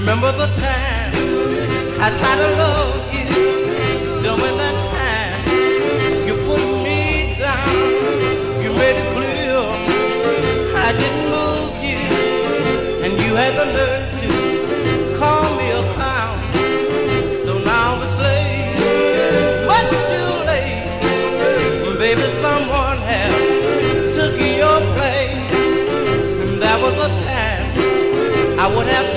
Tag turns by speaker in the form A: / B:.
A: Remember the time I tried to love you, during that time you put me down. You made it clear I didn't move you, and you had the nerve to call me a clown. So now it's late, much too late. Baby, someone has took your place, and there was a time I would have